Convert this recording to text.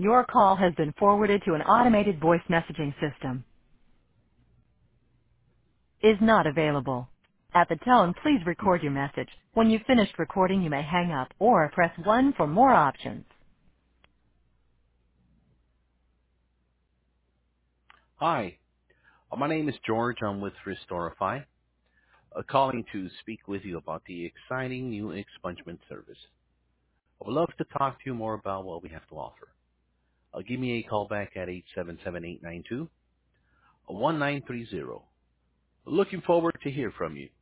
Your call has been forwarded to an automated voice messaging system. Is not available. At the tone, please record your message. When you've finished recording, you may hang up or press 1 for more options. Hi, my name is George. I'm with Restorify, calling to speak with you about the exciting new expungement service. I would love to talk to you more about what we have to offer. Give me a call back at 877-892-1930. Looking forward to hear from you.